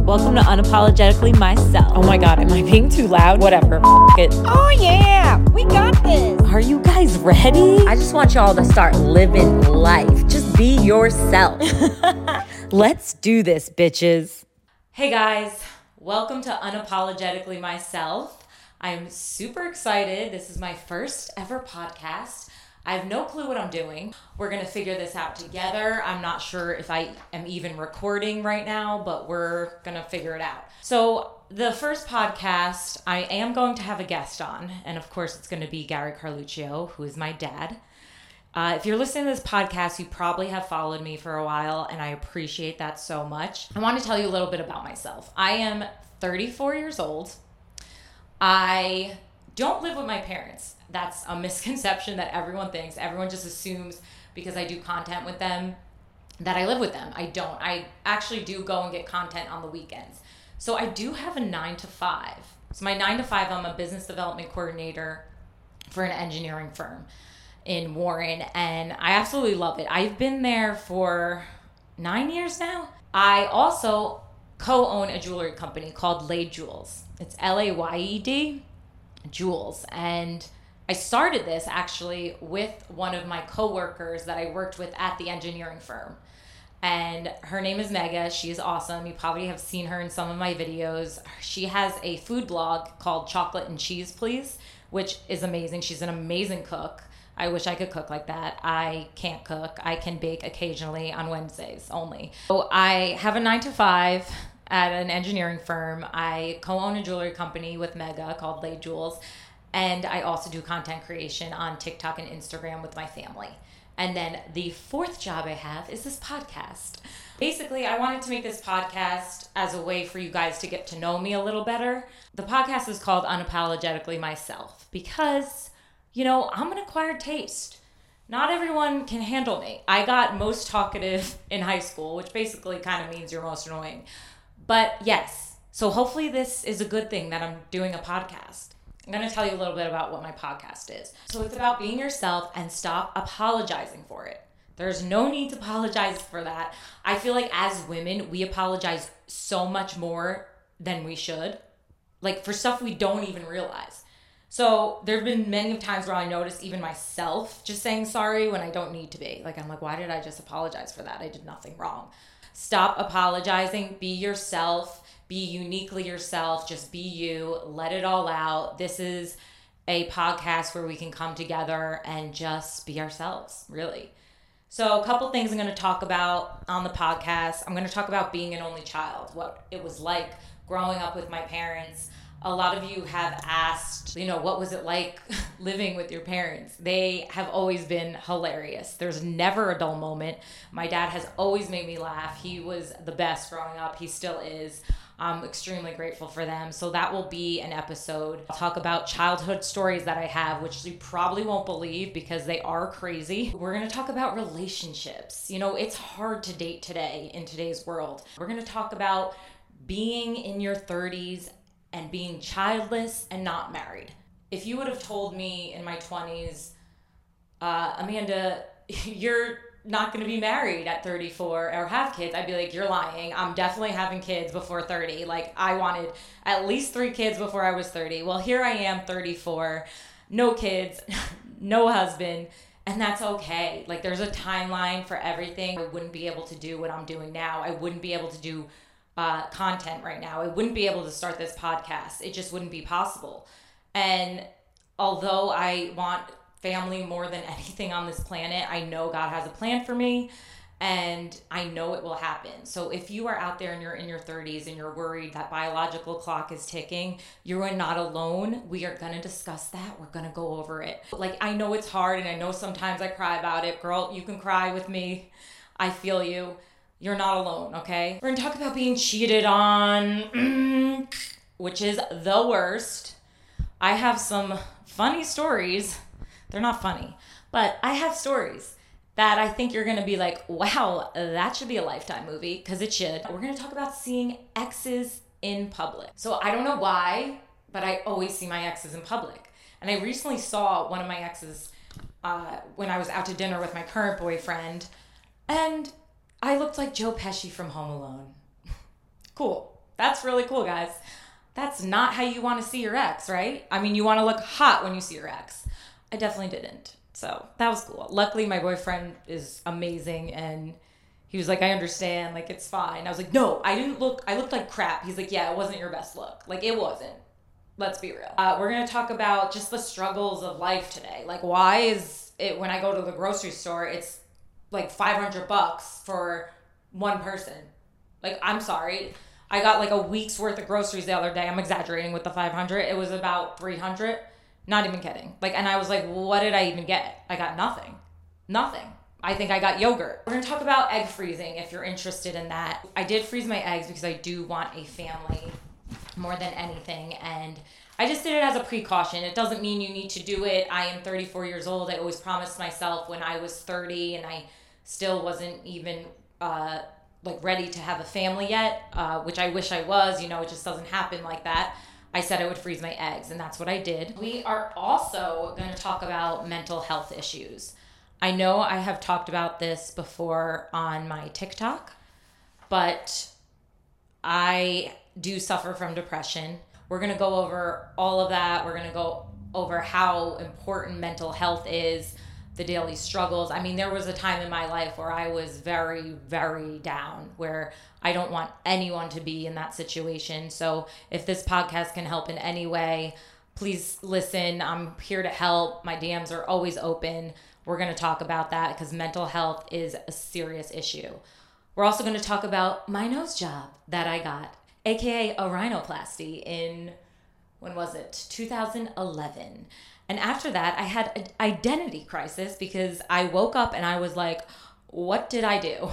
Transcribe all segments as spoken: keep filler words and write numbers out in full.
Welcome to Unapologetically Myself. Oh my God, am I being too loud? Whatever, f- it. Oh yeah, we got this. Are you guys ready? I just want y'all to start living life. Just be yourself. Let's do this, bitches. Hey guys, welcome to Unapologetically Myself. I'm super excited. This is my first ever podcast. I have no clue what I'm doing. We're going to figure this out together. I'm not sure if I am even recording right now, but we're going to figure it out. So the first podcast, I am going to have a guest on. And of course, it's going to be Gary Carluccio, who is my dad. Uh, if you're listening to this podcast, you probably have followed me for a while, and I appreciate that so much. I want to tell you a little bit about myself. I am thirty-four years old. I don't live with my parents. That's a misconception that everyone thinks. Everyone just assumes because I do content with them that I live with them. I don't. I actually do go and get content on the weekends. So I do have a nine to five. So my nine to five, I'm a business development coordinator for an engineering firm in Warren, and I absolutely love it. I've been there for nine years now. I also co-own a jewelry company called Layed Jewels. It's L A Y E D, Jewels. And I started this actually with one of my coworkers that I worked with at the engineering firm. And her name is Mega. She is awesome. You probably have seen her in some of my videos. She has a food blog called Chocolate and Cheese Please, which is amazing. She's an amazing cook. I wish I could cook like that. I can't cook. I can bake occasionally on Wednesdays only. So I have a nine to five at an engineering firm. I co-own a jewelry company with Mega called Layed Jewels. And I also do content creation on TikTok and Instagram with my family. And then the fourth job I have is this podcast. Basically, I wanted to make this podcast as a way for you guys to get to know me a little better. The podcast is called Unapologetically Myself because, you know, I'm an acquired taste. Not everyone can handle me. I got most talkative in high school, which basically kind of means you're most annoying. But yes, so hopefully this is a good thing that I'm doing a podcast. I'm going to tell you a little bit about what my podcast is. So it's about being yourself and stop apologizing for it. There's no need to apologize for that. I feel like as women, we apologize so much more than we should. Like for stuff we don't even realize. So there have been many times where I notice even myself just saying sorry when I don't need to be. Like I'm like, why did I just apologize for that? I did nothing wrong. Stop apologizing. Be yourself. Be uniquely yourself. Just be you. Let it all out. This is a podcast where we can come together and just be ourselves, really. So a couple things I'm going to talk about on the podcast. I'm going to talk about being an only child, what it was like growing up with my parents. A lot of you have asked, you know, what was it like living with your parents? They have always been hilarious. There's never a dull moment. My dad has always made me laugh. He was the best growing up. He still is. I'm extremely grateful for them. So that will be an episode. I'll talk about childhood stories that I have, which you probably won't believe because they are crazy. We're going to talk about relationships. You know, it's hard to date today in today's world. We're going to talk about being in your thirties and being childless and not married. If you would have told me in my twenties, uh, Amanda, you're not going to be married at thirty-four or have kids, I'd be like, you're lying. I'm definitely having kids before thirty. Like I wanted at least three kids before I was thirty. Well, here I am, thirty-four, no kids, no husband, and that's okay. Like there's a timeline for everything. I wouldn't be able to do what I'm doing now. I wouldn't be able to do uh, content right now. I wouldn't be able to start this podcast. It just wouldn't be possible. And although I want family more than anything on this planet, I know God has a plan for me and I know it will happen. So if you are out there and you're in your thirties and you're worried that biological clock is ticking, you are not alone. We are going to discuss that. We're going to go over it. Like I know it's hard and I know sometimes I cry about it. Girl, you can cry with me. I feel you. You're not alone, okay? We're going to talk about being cheated on, which is the worst. I have some funny stories. They're not funny, but I have stories that I think you're going to be like, wow, that should be a Lifetime movie, because it should. We're going to talk about seeing exes in public. So I don't know why, but I always see my exes in public. And I recently saw one of my exes uh, when I was out to dinner with my current boyfriend, and I looked like Joe Pesci from Home Alone. Cool. That's really cool, guys. That's not how you want to see your ex, right? I mean, you want to look hot when you see your ex. I definitely didn't. So that was cool. Luckily, my boyfriend is amazing, and he was like, I understand, like, it's fine. I was like, no, I didn't look, I looked like crap. He's like, yeah, it wasn't your best look. Like, it wasn't. Let's be real. Uh, we're going to talk about just the struggles of life today. Like, why is it when I go to the grocery store, it's like five hundred bucks for one person? Like, I'm sorry. I got like a week's worth of groceries the other day. I'm exaggerating with the five hundred. It was about three hundred. Not even kidding. Like, and I was like, what did I even get? I got nothing. Nothing. I think I got yogurt. We're going to talk about egg freezing if you're interested in that. I did freeze my eggs because I do want a family more than anything. And I just did it as a precaution. It doesn't mean you need to do it. I am thirty-four years old. I always promised myself when I was thirty and I still wasn't even uh, like ready to have a family yet, uh, which I wish I was. You know, it just doesn't happen like that. I said I would freeze my eggs, and that's what I did. We are also going to talk about mental health issues. I know I have talked about this before on my TikTok, but I do suffer from depression. We're going to go over all of that. We're going to go over how important mental health is, the daily struggles. I mean, there was a time in my life where I was very, very down, where I don't want anyone to be in that situation. So if this podcast can help in any way, please listen. I'm here to help. My D Ms are always open. We're going to talk about that because mental health is a serious issue. We're also going to talk about my nose job that I got, A K A a rhinoplasty in, when was it? two thousand eleven. And after that, I had an identity crisis because I woke up and I was like, what did I do?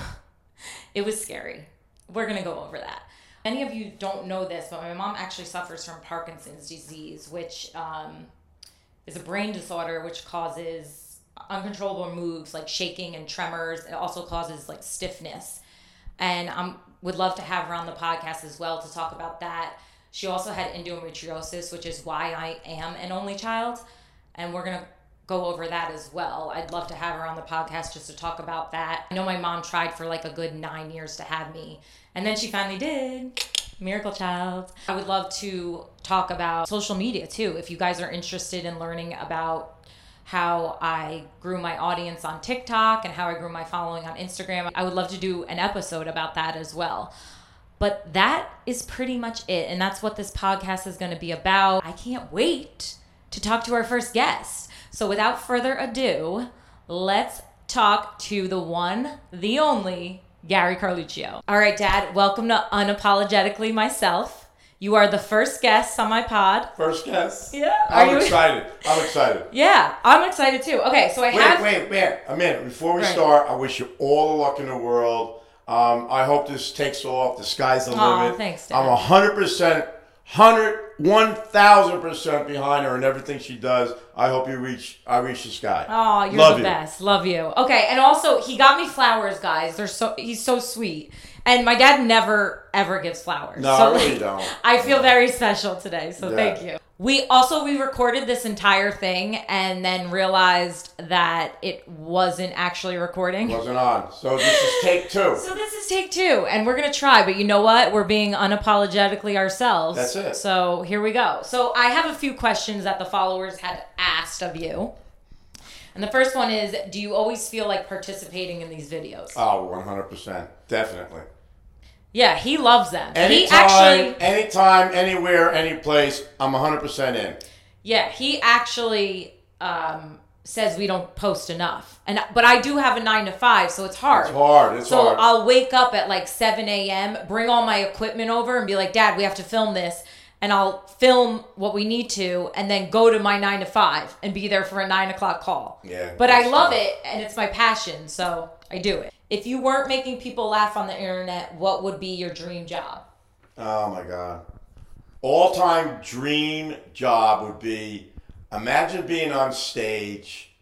It was scary. We're going to go over that. Many of you don't know this, but my mom actually suffers from Parkinson's disease, which um, is a brain disorder which causes uncontrollable moves like shaking and tremors. It also causes like stiffness. And I would love to have her on the podcast as well to talk about that. She also had endometriosis, which is why I am an only child. And we're going to go over that as well. I'd love to have her on the podcast just to talk about that. I know my mom tried for like a good nine years to have me. And then she finally did. Miracle child. I would love to talk about social media too. If you guys are interested in learning about how I grew my audience on TikTok and how I grew my following on Instagram, I would love to do an episode about that as well. But that is pretty much it. And that's what this podcast is going to be about. I can't wait to talk to our first guest. So without further ado, let's talk to the one, the only, Gary Carluccio. All right, Dad, welcome to Unapologetically Myself. You are the first guest on my pod. First guest? Yeah. I'm you... excited. I'm excited. Yeah, I'm excited too. Okay, so I wait, have... Wait, wait, wait. A minute. Before we right. start, I wish you all the luck in the world. Um, I hope this takes off. The sky's the Aw, limit. thanks, Dad. I'm one hundred percent, one hundred, one thousand percent behind her and everything she does. I hope you reach, I reach the sky. Oh, you're Love the you. best. Love you. Okay, and also, he got me flowers, guys. They're so He's so sweet. And my dad never, ever gives flowers. No, so, I really like, don't. I feel No. very special today, so Yeah. thank you. We also, we recorded this entire thing and then realized that it wasn't actually recording. Wasn't on. So this is take two. So this is take two, and we're going to try, but you know what? We're being unapologetically ourselves. That's it. So here we go. So I have a few questions that the followers had asked of you. And the first one is, do you always feel like participating in these videos? Oh, one hundred percent. Definitely. Yeah, he loves them. Anytime, he actually, anytime, anywhere, any place, I'm one hundred percent in. yeah, he actually um, says we don't post enough, and but I do have a nine to five, so it's hard. It's hard. It's so hard. I'll wake up at like seven a.m., bring all my equipment over, and be like, Dad, we have to film this, and I'll film what we need to, and then go to my nine to five and be there for a nine o'clock call. Yeah. But I that's love tough. it, and it's my passion, so I do it. If you weren't making people laugh on the internet, what would be your dream job? Oh my God. All-time dream job would be, imagine being on stage,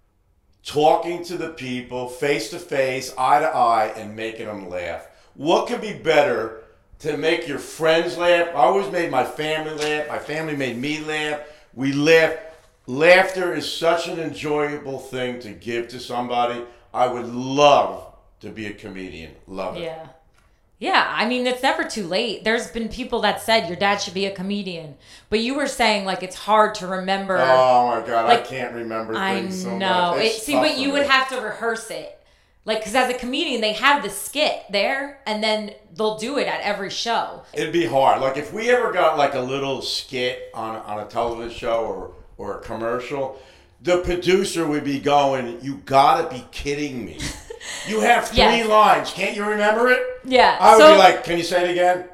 talking to the people face to face, eye to eye, and making them laugh. What could be better to make your friends laugh? I always made my family laugh. My family made me laugh. We laugh. Laughter is such an enjoyable thing to give to somebody. I would love to be a comedian. Love it. Yeah. Yeah, I mean, it's never too late. There's been people that said your dad should be a comedian, but you were saying like it's hard to remember. Oh my God, like, I can't remember I things so know. much. It, It's see, tough but for you me. would have to rehearse it. Like, because as a comedian, they have the skit there, and then they'll do it at every show. It'd be hard. Like if we ever got like a little skit on on a television show or or a commercial, the producer would be going, "You gotta be kidding me! You have three Yes. lines. Can't you remember it?" Yeah. I would so, be like, "Can you say it again?"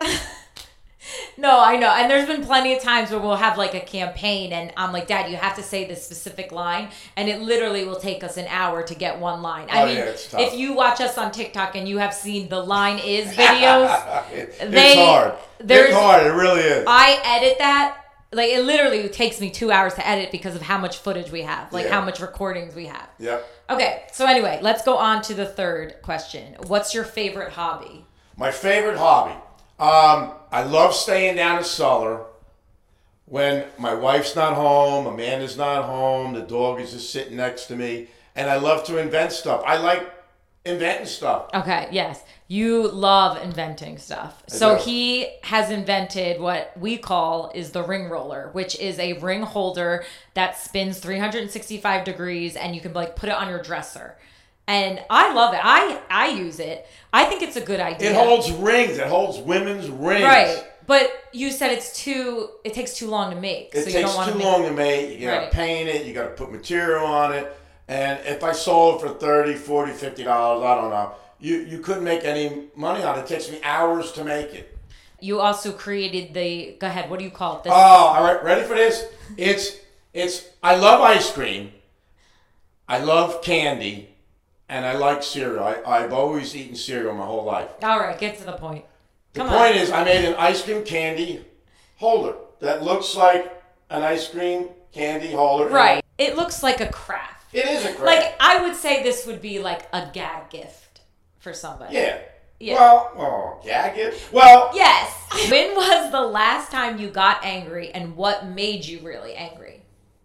No, I know. And there's been plenty of times where we'll have like a campaign and I'm like, Dad, you have to say this specific line. And it literally will take us an hour to get one line. I Oh, mean, yeah, it's tough. if you watch us on TikTok and you have seen the line is videos, It- They- it's hard. there's- It's hard. It really is. I edit that. Like it literally takes me two hours to edit because of how much footage we have, like Yeah. how much recordings we have. Yep. Okay, so anyway, let's go on to the third question. What's your favorite hobby? My favorite hobby. Um, I love staying down in Suller when my wife's not home, Amanda's not home, the dog is just sitting next to me, and I love to invent stuff. I like inventing stuff. Okay, yes. You love inventing stuff. So do. he has invented what we call is the ring roller, which is a ring holder that spins three hundred sixty-five degrees and you can like put it on your dresser. And I love it. I I use it. I think it's a good idea. It holds rings. It holds women's rings. Right. But you said it's too it takes too long to make. It so you takes don't want too to make long to make. You gotta Right. paint it. You gotta put material on it. And if I sold it for thirty, forty, fifty dollars, I don't know, you, you couldn't make any money on it. It takes me hours to make it. You also created the go ahead, what do you call it? This Oh, all right. Ready for this? It's, it's, I love ice cream. I love candy. And I like cereal. I, I've always eaten cereal my whole life. All right, get to the point. The Come point on. is, I made an ice cream candy holder that looks like an ice cream candy holder. Right. It looks like a craft. It is a craft. Like, I would say this would be like a gag gift for somebody. Yeah. Yeah. Well, oh, gag it. Well, Yes. When was the last time you got angry and what made you really angry?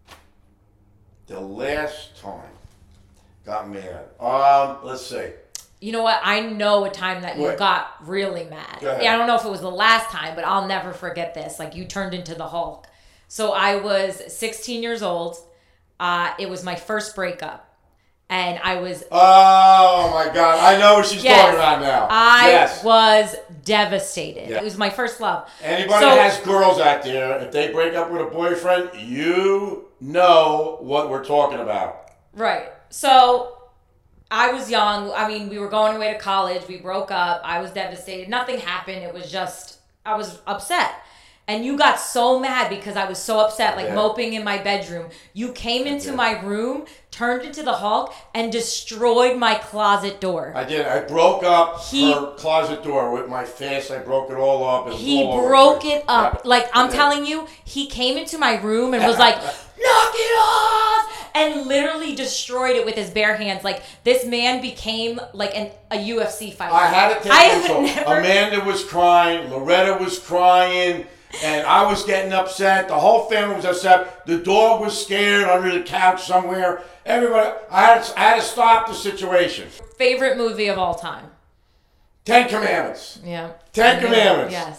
the last time got mad. Um, let's see. You know what? I know a time that you What? got really mad. Go ahead. Yeah, I don't know if it was the last time, but I'll never forget this. Like, you turned into the Hulk. So I was sixteen years old. Uh, it was my first breakup. And I was Oh my God! I know what she's Yes. talking about now. I yes. was devastated. Yeah. It was my first love. Anybody So- that has girls out there, if they break up with a boyfriend, you know what we're talking about. Right. So I was young. I mean, we were going away to college. We broke up. I was devastated. Nothing happened. It was just, I was upset. And you got so mad because I was so upset, like Yeah. moping in my bedroom. You came into did. my room, turned into the Hulk, and destroyed my closet door. I did. I broke up He- her closet door with my fist. I broke it all up. It was He all over the broke place. it up. Yeah. Like, I'm Yeah. telling you, he came into my room and was like, knock it off! And literally destroyed it with his bare hands. Like, this man became like an, a U F C fighter. I had to take I have control. never- Amanda was crying. Loretta was crying. And I was getting upset. The whole family was upset. The dog was scared under the couch somewhere. Everybody, I had, I had to stop the situation. Favorite movie of all time. Ten Commandments. Yeah. Ten Yeah, Commandments. Yes.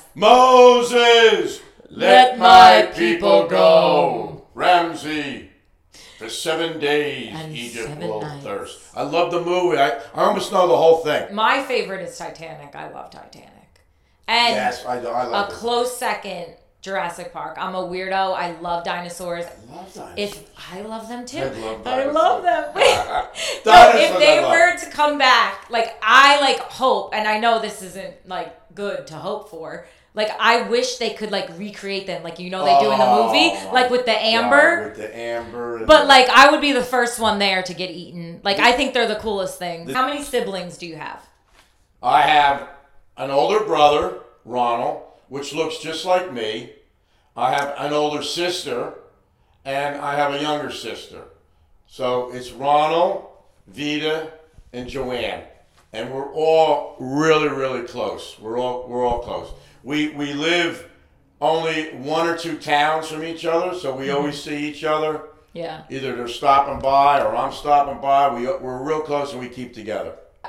Moses, let, my people go. Ramsey, for seven days And Egypt seven will nights. thirst. I love the movie. I, I almost know the whole thing. My favorite is Titanic. I love Titanic. And Yes, I, I a love it. close second, Jurassic Park. I'm a weirdo. I love dinosaurs. I love dinosaurs. If I love them too. I love I love them. no, Dinosaurs if they I love. were to come back, like I like hope, and I know this isn't like good to hope for. Like I wish they could like recreate them, like you know they do in the Oh, movie, my like with the God, amber. with the amber. and But the- like I would be the first one there to get eaten. Like I think they're the coolest thing. How many siblings do you have? I have an older brother, Ronald, which looks just like me. I have an older sister, and I have a younger sister. So it's Ronald, Vita, and Joanne, and we're all really, really close. We're all we're all close. We we live only one or two towns from each other, so we always see each other. Yeah. Either they're stopping by or I'm stopping by. We we're real close and we keep together.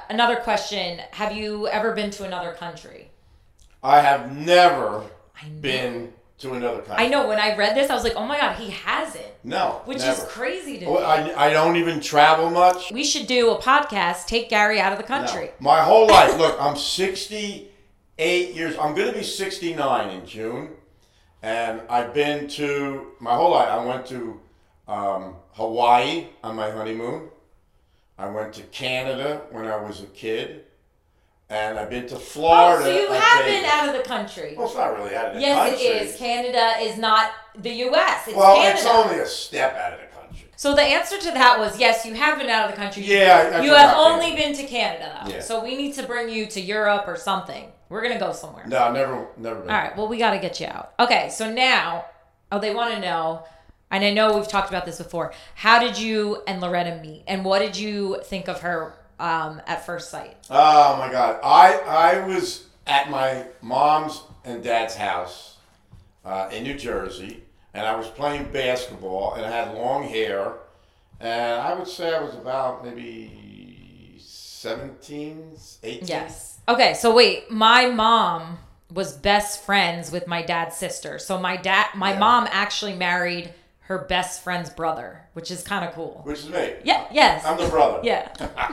another question. Have you ever been to another country? I have never I know. been to another country. I know. When I read this, I was like, oh my God, he hasn't. No, Which never. is crazy to Well, me. I, I don't even travel much. We should do a podcast, take Gary out of the country. No. My whole life. Look, I'm sixty-eight years. I'm going to be sixty-nine in June. And I've been to, my whole life, I went to um, Hawaii on my honeymoon. I went to Canada when I was a kid. And I've been to Florida. Oh, so you at have Vegas. been out of the country. Well, it's not really out of the Yes, country. it is. Canada is not the U S. It's Well, Canada. it's only a step out of the country. So the answer to that was yes, you have been out of the country. Yeah, I You forgot have Canada. only been to Canada, though. Yeah. So we need to bring you to Europe or something. We're going to go somewhere. No, never, never been. All right, well, we got to get you out. Okay, so now, oh, they want to know, and I know we've talked about this before, how did you and Loretta meet? And what did you think of her um, at first sight? Oh my God! I I was at my mom's and dad's house uh, in New Jersey, and I was playing basketball, and I had long hair, and I would say I was about maybe seventeen, eighteen. Yes. Okay, so wait, my mom was best friends with my dad's sister. So my dad, my Yeah. mom actually married her best friend's brother, which is kind of cool. Which is me. Yeah, yes. I'm the brother. Yeah.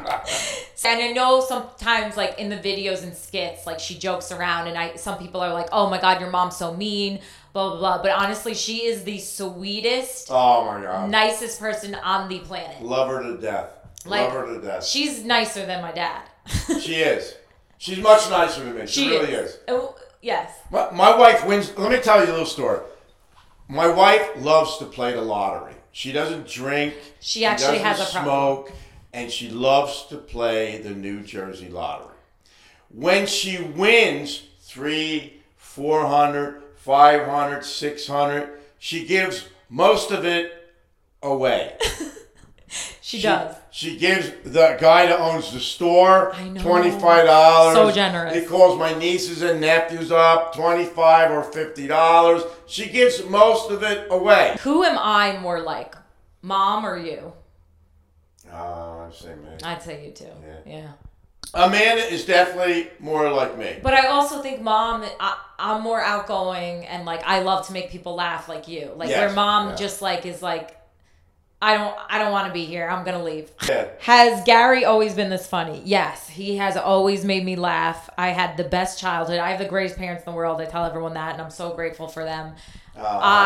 And I know sometimes, like, in the videos and skits, like, she jokes around, and I some people are like, oh my God, your mom's so mean, blah, blah, blah. But honestly, she is the sweetest, Oh my God. nicest person on the planet. Love her to death. Like, Love her to death. She's nicer than my dad. She is. She's much nicer than me. She, She really is. Oh, yes. My, my wife wins. Let me tell you a little story. My wife loves to play the lottery. She doesn't drink. She actually doesn't has a problem. smoke, and she loves to play the New Jersey lottery. When she wins three, four hundred, five hundred, six hundred, she gives most of it away. She, does. She gives the guy that owns the store I know. twenty-five dollars. So generous. He calls my nieces and nephews up, twenty-five dollars or fifty dollars. She gives most of it away. Who am I more like, mom or you? Uh, I'd say me. I'd say you too. Yeah. Yeah. Amanda is definitely more like me. But I also think mom, I, I'm more outgoing, and like I love to make people laugh like you. Like Yes, where mom yeah. just like is like, I don't, I don't want to be here. I'm gonna leave. Yeah. Has Gary always been this funny? Yes, he has always made me laugh. I had the best childhood. I have the greatest parents in the world. I tell everyone that, and I'm so grateful for them. Oh,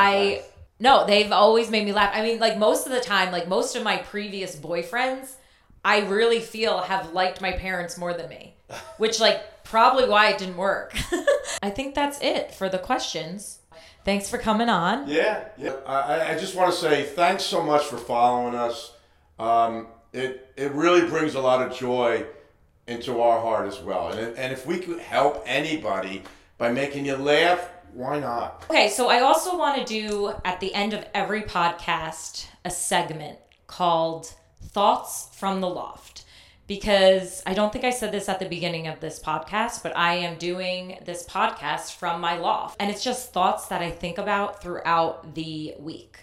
I nice. no, they've always made me laugh. I mean, like most of the time, like most of my previous boyfriends, I really feel have liked my parents more than me, which like probably why it didn't work. I think that's it for the questions. Thanks for coming on. Yeah, yeah. I, I just want to say thanks so much for following us. Um, it it really brings a lot of joy into our heart as well. And, and if we could help anybody by making you laugh, why not? Okay, so I also want to do at the end of every podcast a segment called Thoughts from the Loft. Because I don't think I said this at the beginning of this podcast, but I am doing this podcast from my loft. And it's just thoughts that I think about throughout the week.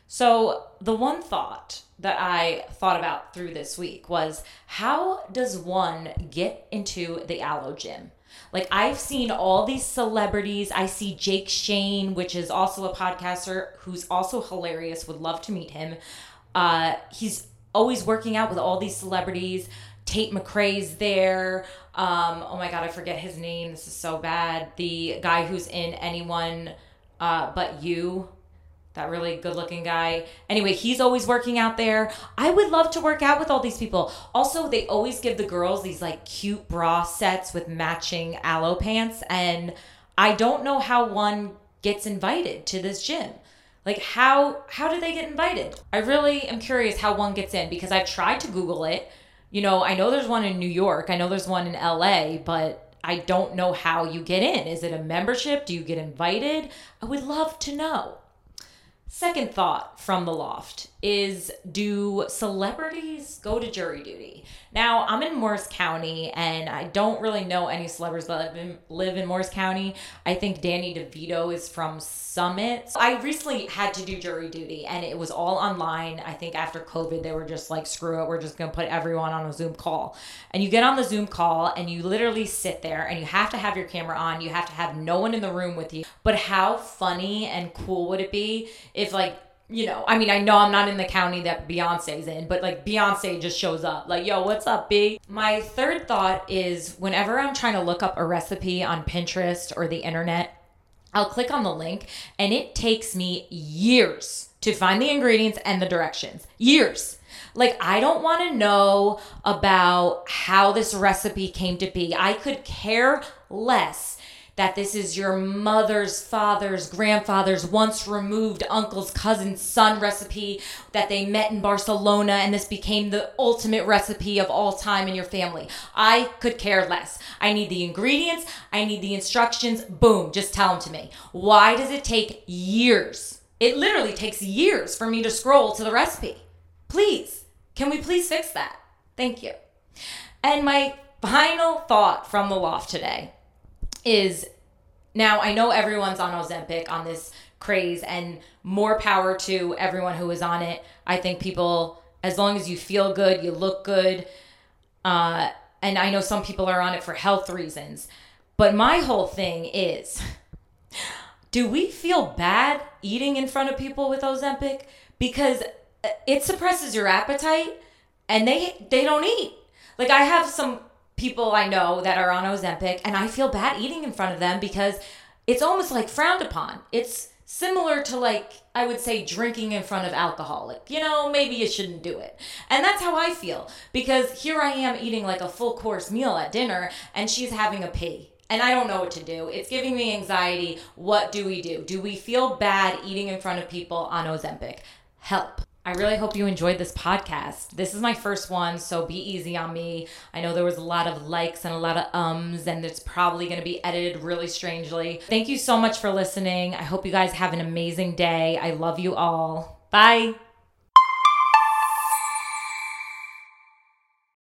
So the one thought that I thought about through this week was, how does one get into the Aloe Gym? Like, I've seen all these celebrities. I see Jake Shane, which is also a podcaster who's also hilarious. Would love to meet him. Uh, he's always working out with all these celebrities. Tate McRae's there. Um, oh my God, I forget his name. This is so bad. The guy who's in Anyone uh, But You. That really good looking guy. Anyway, he's always working out there. I would love to work out with all these people. Also, they always give the girls these like cute bra sets with matching aloe pants. And I don't know how one gets invited to this gym. Like how, how do they get invited? I really am curious how one gets in, because I've tried to Google it. You know, I know there's one in New York. I know there's one in L A, but I don't know how you get in. Is it a membership? Do you get invited? I would love to know. Second thought from the loft is, do celebrities go to jury duty? Now, I'm in Morris County, and I don't really know any celebrities that live in, live in Morris County. I think Danny DeVito is from Summit. I recently had to do jury duty, and it was all online. I think after COVID, they were just like, screw it, we're just going to put everyone on a Zoom call. And you get on the Zoom call, and you literally sit there, and you have to have your camera on. You have to have no one in the room with you. But how funny and cool would it be if, like, you know, I mean, I know I'm not in the county that Beyonce's in, but like Beyonce just shows up like, yo, what's up, B? My third thought is whenever I'm trying to look up a recipe on Pinterest or the internet, I'll click on the link and it takes me years to find the ingredients and the directions. Years. Like, I don't want to know about how this recipe came to be. I could care less that this is your mother's, father's, grandfather's, once removed uncle's, cousin's son recipe that they met in Barcelona, and this became the ultimate recipe of all time in your family. I could care less. I need the ingredients. I need the instructions. Boom, just tell them to me. Why does it take years? It literally takes years for me to scroll to the recipe. Please, can we please fix that? Thank you. And my final thought from the loft today is, now I know everyone's on Ozempic on this craze, and more power to everyone who is on it. I think people, as long as you feel good, you look good. Uh, and I know some people are on it for health reasons. But my whole thing is, do we feel bad eating in front of people with Ozempic? Because it suppresses your appetite and they they don't eat. Like, I have some people I know that are on Ozempic, and I feel bad eating in front of them because it's almost like frowned upon. It's similar to, like, I would say drinking in front of alcohol. Like, you know, maybe you shouldn't do it. And that's how I feel, because here I am eating like a full course meal at dinner and she's having a pee. And I don't know what to do. It's giving me anxiety. What do we do? Do we feel bad eating in front of people on Ozempic? Help. I really hope you enjoyed this podcast. This is my first one, so be easy on me. I know there was a lot of likes and a lot of ums, and it's probably going to be edited really strangely. Thank you so much for listening. I hope you guys have an amazing day. I love you all. Bye.